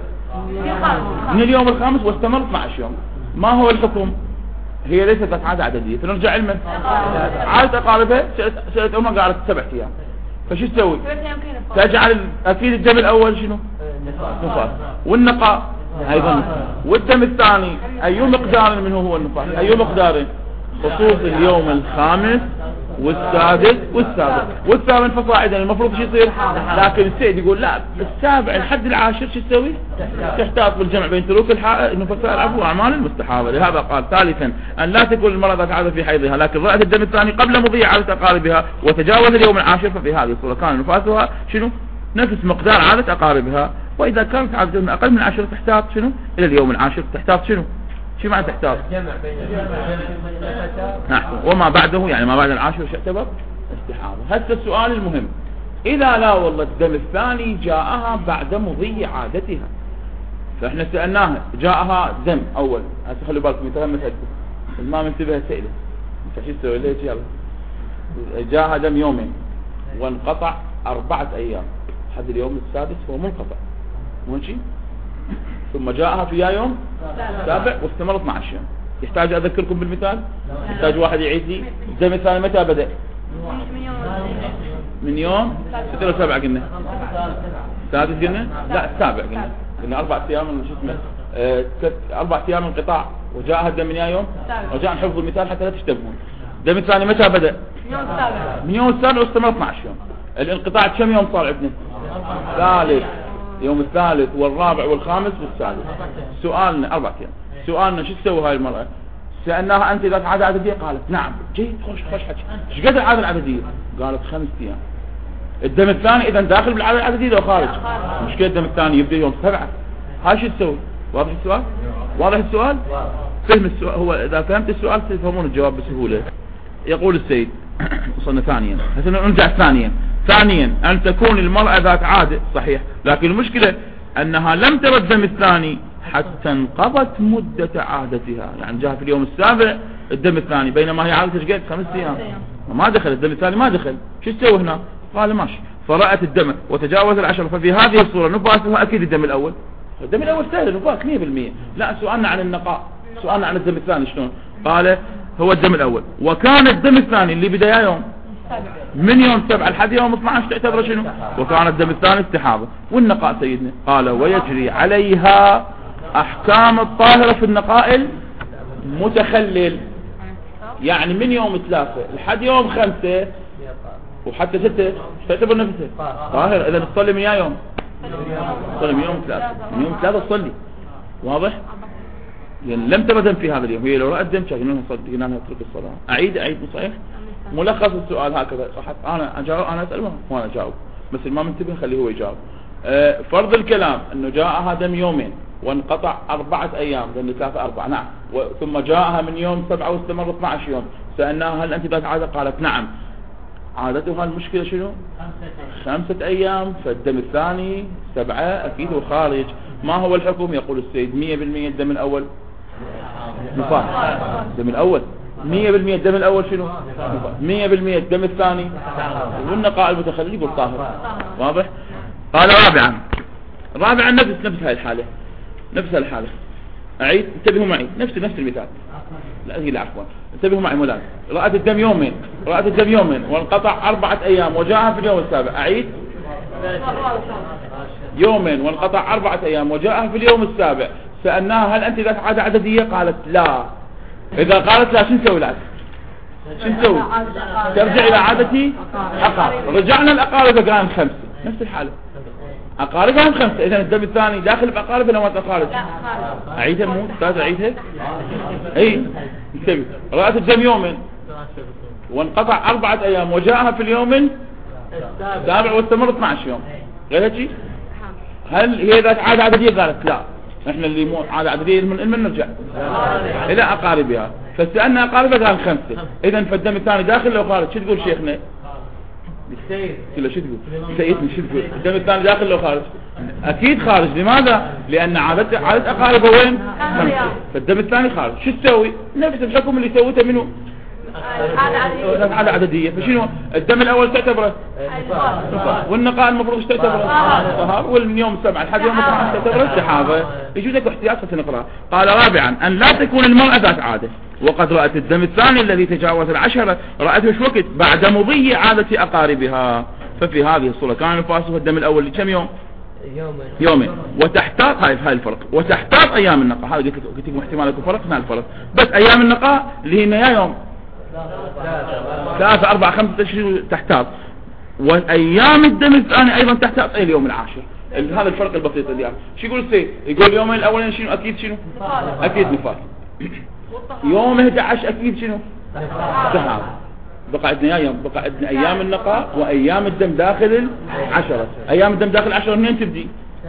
من اليوم الخامس واستمر 12 يوم. ما هو الحكم؟ هي ليست ذات عادة عددية. فنرجع علما عادة اقاربها سألت امها قالت 7 ايام. فشو تسوي؟ تجعل اكيد الدم الاول شنو؟ نفاس. والنقاء ايضا. والدم الثاني اي مقدار منه هو النفاس؟ اي مقدار؟ خصوص اليوم الخامس والسادس والثامن فصاعدا المفروض شو يصير. لكن السيد يقول لا، السابع لحد العاشر شو تسوي؟ تحتاط بالجمع بين تروك النفساء العفو واعمال المستحاضة. لهذا قال ثالثا ان لا تكون المرأة ذات عادة في حيضها لكن رأت الدم الثاني قبل مضي عادة اقاربها وتجاوز اليوم العاشر، ففي هذه الصورة كان نفاسها شنو؟ نفس مقدار عادة اقاربها. واذا كانت عادة اقل من 10 تحتاط شنو؟ الى اليوم العاشر. تحتاط شنو؟ شو معنى تحتاط؟ نعم. وما بعده يعني ما بعد العاشر يعتبر استحاضة. هذا السؤال المهم. إذا لا والله الدم الثاني جاءها بعد مضي عادتها، فإحنا سألناها جاءها دم أول، هسه خلوا بالكم يتغمس ما منتبه سئله فشو تسوي ليش؟ يلا جاءها دم يومين وانقطع 4 أيام لحد اليوم السادس هو منقطع ماشي، ثم جاءها في يوم سابع واستمر 12 يوم. يحتاج أذكركم بالمثال؟ يحتاج واحد يعيد لي الدم الثاني متى بدأ؟ من يوم 6 ولا 7 قلنا؟ سادس قلنا؟ لا السابع قلنا 4 أيام من شو اسمه 4 أيام انقطاع وجاءها الدم من يوم رجاء نحفظ المثال حتى لا تشتبهون. الدم الثاني متى بدأ؟ من يوم السابع واستمر 12 يوم. الانقطاع كم يوم صار عندنا؟ ثالث، يوم الثالث والرابع والخامس والسادس. سؤالنا 4 أيام. سؤالنا شو تسوي هاي المرأة؟ سألناها أنت ذات عادة عددية؟ قالت نعم. جيد، خوش حكي. ايش قد العادة العددية؟ قالت 5 أيام. الدم الثاني إذا داخل بالعادة العددية لو خارج؟ مشكلة الدم الثاني يبدأ يوم 7. هاي شو تسوي؟ واضح السؤال؟ واضح السؤال؟ فهم السؤال. هو إذا فهمت السؤال تفهمون الجواب بسهولة. يقول السيد وصلنا ثانيا، هسه نرجع ثانيا أن تكون المرأة ذات عادة صحيح، لكن المشكلة أنها لم ترى الدم الثاني حتى انقضت مدة عادتها. يعني جاء في اليوم السابع الدم الثاني بينما هي عادة قد 5 أيام ما دخل الدم الثاني ما دخل. شو تسوي هنا؟ قال ماشي. فرأت الدم وتجاوز 10، ففي هذه الصورة نفاسها أكيد الدم الأول سهل نفاس 100%. لا سؤالنا عن النقاء، سؤالنا عن الدم الثاني شلون؟ قال هو الدم الأول وكان الدم الثاني اللي بداية يوم من يوم 7 لحد يوم 12 تعتبر شنو؟ وكان الدم الثاني استحاضة. والنقاء سيدنا قال ويجري عليها أحكام الطاهرة في النقاء المتخلل، يعني من يوم 3 لحد يوم 5 وحتى 6 تعتبر نفسها طاهرة. إذا تصلي من يوم تصلي من يوم 3 من يوم 3 تصلي. واضح؟ يعني لم تبدأ في هذا اليوم. هي لو رأت دم قلنا لها اترك الصلاة. أعيد صحيح؟ ملخص السؤال هكذا صح. أنا أجاوب، أنا أسأله وأنا أجاوب، بس ما منتبه خليه هو يجاوب. فرض الكلام أنه جاءها دم يومين وانقطع 4 أيام لأن 3 4 نعم، ثم جاءها من يوم 7 واستمر 12 يوم. سألناها هل أنت ذات عادة؟ قالت نعم. عادتها المشكلة شنو؟ 5 أيام. فالدم الثاني 7 أكيد هو خارج. ما هو الحكم؟ يقول السيد 100% الدم الأول نفاس. الدم الأول 100% الدم الأول شنو؟ 100% الدم الثاني والنقاء المتخلل يقول طاهر. واضح؟ قال رابعا نفس هاي الحالة، نفس الحالة. أعيد، انتبهوا معي، نفس المثال. لا هي عفوا، انتبهوا معي مولانا. رأت الدم يومين وانقطع 4 أيام وجاءها في اليوم السابع. أعيد، يومين وانقطع 4 أيام وجاءها في اليوم السابع. سألناها هل أنت ذات عادة عددية؟ قالت لا. إذا قالت لا شو نسوي الآن؟ شو نسوي؟ ترجع إلى عادتي أقارب. رجعنا الأقارب قام 5 نفس الحالة. أقاربهم 5. إذا الدم الثاني داخل بأقارب ولا ما خارج؟ أعيدها مو أستاذ أعيدها؟ أي انتبه. رأت الدم يومين وانقطع 4 أيام وجاءها في اليوم السابع واستمر 12 يوم. غير هيك؟ هل هي ذات عادة عددية؟ قالت لا. احنا اللي مو عادة عددية من نرجع إلى أقاربها. فسألنا أقاربها قال 5. إذا فالدم الثاني داخل لو خارج؟ شو تقول شيخنا؟ كله شو تقول؟ سيدنا شو تقول؟ الدم الثاني داخل لو خارج؟ أكيد خارج. لماذا؟ لأن عادة أقاربه وين؟ 5. فالدم الثاني خارج. شو تسوي؟ نفس الحكم اللي سويته منه عادة عددية. فشنو الدم الأول تعتبره والنقاء المفروض تعتبره طهر، واليوم 7 لحد يوم 12 تعتبره استحاضة. يجوز لك احتياط نقرأ. قال رابعا أن لا تكون المرأة ذات عادة وقد رأت الدم الثاني الذي تجاوز 10 رأته وش وقت؟ بعد مضي عادة أقاربها. ففي هذه الصورة كان نفاسها الدم الأول لكم يوم؟ يومين. وتحتاط هاي الفرق. وتحتاط أيام النقاء. هذا قلت لكم احتمال يكون فرق. ما الفرق بس أيام النقاء اللي هي يا يوم 3 4 5 أشهر تحتاط، وأيام الدم الثاني أيضا تحتاط إلى اليوم العاشر. هذا الفرق البسيط اللي يعني. شو يقول السيد؟ يقول اليومين الأولين شنو؟ أكيد شنو؟ أكيد نفاس. يوم 11 أكيد شنو؟ استحاضة. بقى عندنا أيام، بقى عندنا أيام النقاء وأيام الدم داخل 10. أيام الدم داخل 10 منين تبدي؟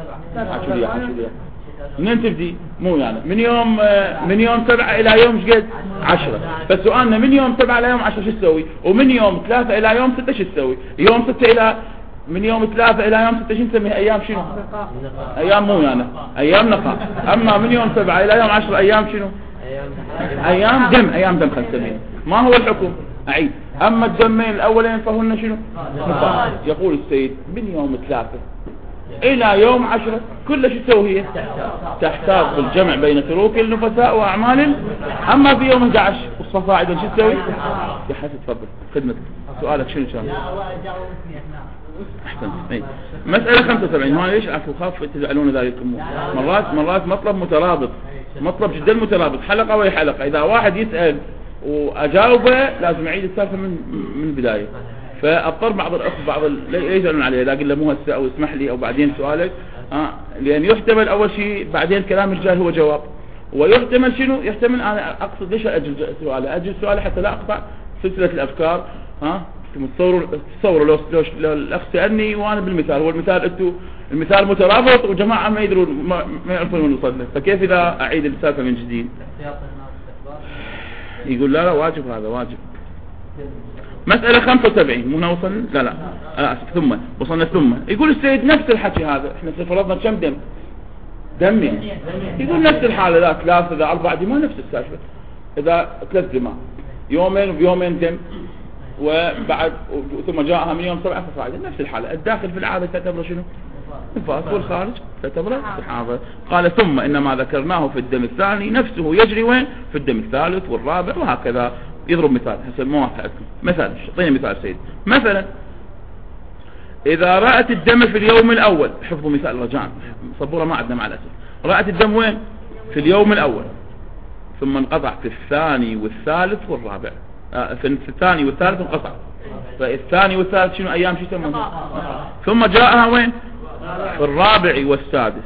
منين تبدي؟ مو يعني من يوم 7 إلى يوم شقد 10. فسؤالنا من يوم 7 إلى يوم 10 شو تسوي؟ ومن يوم 3 إلى يوم 6 شو تسوي؟ يوم 6 إلى من يوم 3 إلى يوم 6 شو نسميها؟ أيام شنو؟ أيام مو يعني أيام نقاء. أما من يوم 7 إلى يوم 10 أيام شنو؟ أيام دم. أيام دم خلينا نسميها. ما هو الحكم؟ أعيد. أما الدمين الأولين فهن شنو؟ نفاس. يقول السيد من يوم 3 إلى يوم 10 كل شيء تسوي هي تحتاج بالجمع بين تروك النفساء وأعمال. أما في يوم 11 والصفاء إذا شو تسوي؟ يا حسن تفضل خدمتك. سؤالك شنو شان؟ أحسن. مسألة 75. هون ليش عفوا خاف تزعلون ذلك مرات مطلب مترابط، مطلب جدا مترابط، حلقة وهي حلقة. إذا واحد يسأل وأجاوبه لازم أعيد السالفة من البداية. فاضطر بعض الأخوة يسألون عليه، لا أقول له مو هسه أو اسمح لي أو بعدين سؤالك، لأن يحتمل أول شيء بعدين كلام الرجال هو جواب، ويحتمل شنو؟ يحتمل أنا أقصد ليش أجل سؤالي حتى لا أقطع سلسلة الأفكار. تصوروا لو الأخ سألني وأنا بالمثال، هو المثال مترابط وجماعة ما يدرون ما يعرفون وين وصلنا، فكيف إذا أعيد السالفة من جديد؟ يقول لا واجب، هذا واجب. مسألة 75 مو وصلنا؟ لا أسف، ثم وصلنا. ثم يقول السيد نفس الحكي هذا، احنا فرضنا كم دم يعني. يقول نفس الحالة، لا 3 إذا 4 دماء نفس السالفة. إذا 3 دماء يومين وبيومين دم، وبعد ثم جاءها من يوم 7 فصاعدا نفس الحالة. الداخل في العادة تعتبر شنو؟ نفاس، والخارج تعتبر استحاضة. قال ثم إن ما ذكرناه في الدم الثاني نفسه يجري وين؟ في الدم الثالث والرابع وهكذا. يضرب مثال حسب موافقتكم. مثلا اعطيني مثال سيد. مثلا إذا رأت الدم في اليوم الأول، حفظوا مثال رجاء، صبورة ما عندنا مع الأسف. رأت الدم وين؟ في اليوم الأول، ثم انقطع في الثاني والثالث والرابع. في الثاني والثالث انقطع، فالثاني والثالث شنو أيام شو يسمونه؟ ثم جاءها وين؟ في الرابع والسادس.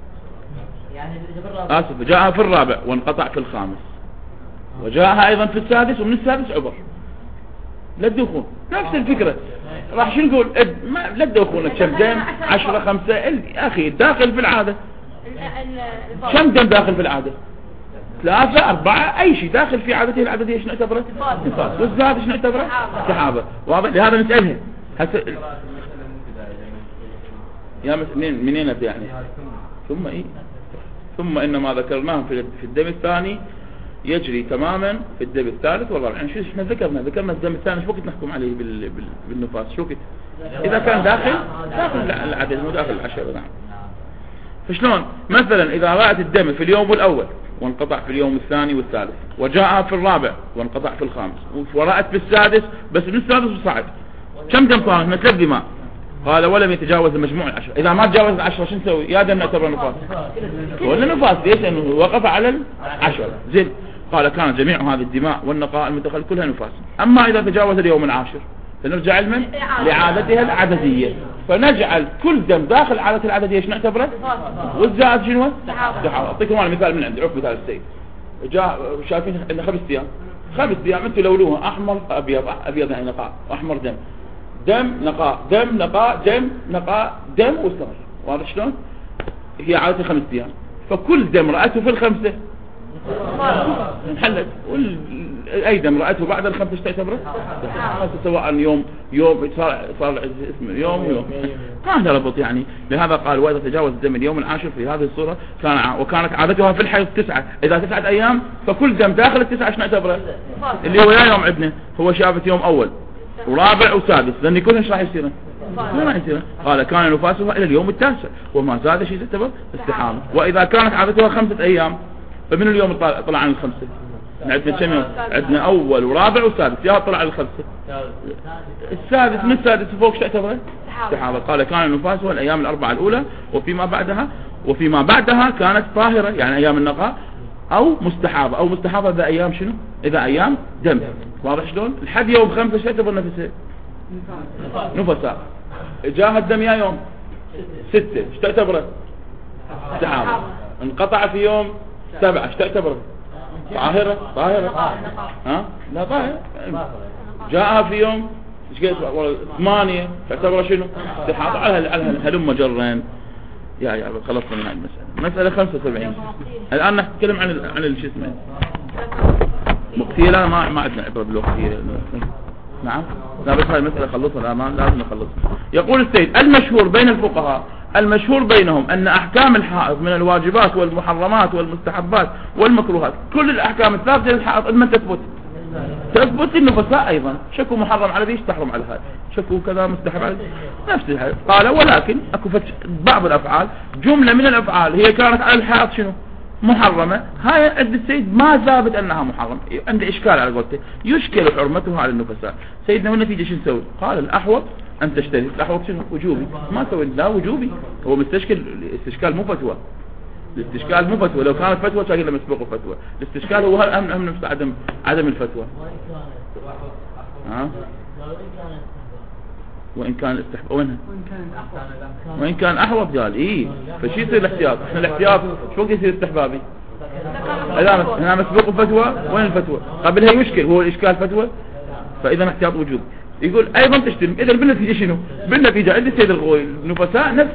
آسف، جاءها في الرابع وانقطع في الخامس، وجاءها أيضا في السادس، ومن السادس عبر. لا تدوخون نفس الفكرة. راح شو نقول؟ لا تدوخون كم دم 10 5 يا أخي داخل في العادة. كم دم داخل في العادة؟ 3 4 أي شيء داخل في عادته. العادة ايش نعتبره؟ نفاس. والزاد ايش نعتبره؟ استحاضة. واضح؟ لهذا نسألها يا منين نبدأ يعني؟ ثم إيه؟ ثم إن ما ذكرناه في الدم الثاني يجري تماما في الدم الثالث والرابع. يعني شو احنا ذكرنا الدم الثاني، شو وقت نحكم عليه بالنفاس؟ شو وقت؟ إذا كان داخل العدد مو داخل 10. نعم. فشلون؟ مثلا إذا رأت الدم في اليوم الأول وانقطع في اليوم الثاني والثالث، وجاء في الرابع وانقطع في الخامس، ورأت في السادس بس من السادس وصعد، كم دم صار؟ 3 دماء. قال ولم يتجاوز المجموع 10. إذا ما تجاوز 10 شو نسوي؟ يا دم نعتبر نفاس ولا نفاس؟ ليش؟ لأنه وقف على 10. زين. قال كان جميع هذه الدماء والنقاء المدخل كلها نفاس. أما إذا تجاوز اليوم العاشر فنرجع لعادتها العددية، فنجعل كل دم داخل عادة العددية ايش نعتبره؟ والزائد شنو؟ استحاضة. أعطيكم أنا مثال من عندي. عرف مثال السيد جاء شايفين إن 5 أيام 5 أيام أنتوا لولوها أحمر أبيض يعني نقاء، أحمر دم نقاء، دم نقاء، دم نقاء، دم واستمر. واضح شلون؟ هي عادة 5 أيام، فكل دم رأته في ال5 انحلت، أي دم رأته بعد ال5 ايش تعتبره؟ سواء يوم صار اسمه يوم هذا ربط يعني. لهذا قال وإذا تجاوز الدم اليوم العاشر في هذه الصورة وكانت عادتها في الحيض 9. إذا 9 أيام فكل دم داخل ال9 ايش نعتبره؟ اللي هو يا يوم عندنا هو شافت يوم أول ورابع وسادس، لأن يكون ايش راح يصير؟ ما راح يصير. قال كان نفاسها إلى اليوم التاسع وما زاد شيء تعتبر استحاضة. وإذا كانت عادتها 5 أيام فمن اليوم طلع عن ال5؟ عندنا كم يوم؟ عندنا أول ورابع وسادس، يا طلع على 5 السادس. من السادس فوق ايش تعتبره؟ استحاضة. قال كان نفاسها الأيام ال4 الأولى وفيما بعدها كانت طاهرة، يعني أيام النقاء او مستحاضة. او مستحاضة اذا ايام شنو؟ اذا ايام دم. واضح شلون؟ لحد يوم 5 ايش تعتبر نفسها؟ نفساء. جاها الدم يا يوم 6 ايش تعتبره؟ استحاضة. انقطع في يوم 7 ايش تعتبره؟ طاهرة. ها؟ لا طاهرة. جاءها في يوم 8 تعتبره شنو؟ استحاضة. على هلم جرين. يا خلصنا من هاي المسألة. مسألة 75. الآن نتكلم عن شو اسمه مقتية. لا ما عندنا عبرة بالوقتية. نعم لا بس هاي المسألة خلصنا الآن لازم نخلصها. يقول السيد المشهور بين الفقهاء المشهور بينهم أن أحكام الحائض من الواجبات والمحرمات والمستحبات والمكروهات كل الأحكام الثابتة للحائض إما تثبت النفساء أيضا. شكو محرم على ذيش تحرم على هذا، شكو كذا مستحب على نفس الحال. قال ولكن أكو بعض الأفعال جملة من الأفعال هي كانت على الحائض شنو محرمة، هاي عند السيد ما ثابت أنها محرمة، عنده إشكال على قولته يشكل حرمتها على النفساء. سيدنا والنتيجة شو نسوي؟ قال الأحوط أن تشتري. الأحوط شنو؟ وجوبي. ما سوي لا وجوبي، هو مستشكل. الاستشكال مو فتوى، الاستشكال مو فتوى. لو كانت فتوى كان لما مسبوق فتوى. الاستشكال هو أهم نفس عدم الفتوى. وإن كان استحباب وإن كان أحوط قال إيه. فشي يصير الاحتياط؟ احنا الاحتياط شو وقت يصير استحبابي؟ هنا مسبوق فتوى. وين الفتوى؟ قبلها يشكل، هو الإشكال فتوى. فإذا احتياط وجوب. يقول أيضا تشتري. إذا بالنتيجة شنو؟ بالنتيجة عند السيد الغوي النفساء نفس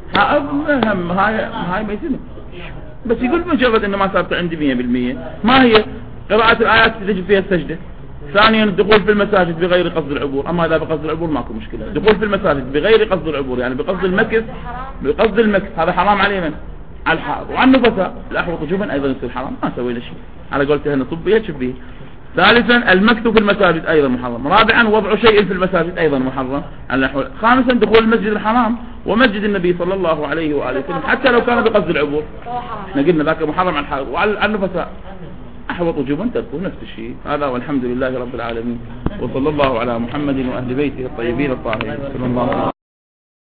هاي ما يصير. بس يقول مجرد إنه ما ثابت عندي 100%. ما هي؟ قراءة الآيات تجد فيها السجدة. ثانيا الدخول في المساجد بغير قصد العبور. أما إذا بقصد العبور ماكو مشكلة. الدخول في المساجد بغير قصد العبور يعني بقصد المكث هذا حرام عليه من؟ على الحائض. وعن النفساء الأحوط وجوبا أيضا يصير حرام. ما سوي له شيء على قولته هنا صبيه تشبيه. ثالثا المكث في المساجد أيضا محرم. رابعا وضع شيء في المساجد أيضا محرم على الأحوال. خامسا دخول المسجد الحرام ومسجد النبي صلى الله عليه وآله وسلم حتى لو كان بقصد العبور. احنا قلنا ذاك محرم على الحائض. وعلى النفساء أحوط وجوبا تذكر نفس الشيء. هذا والحمد لله رب العالمين. وصلى الله على محمد وأهل بيته الطيبين الطاهرين. صلى الله عليه وسلم.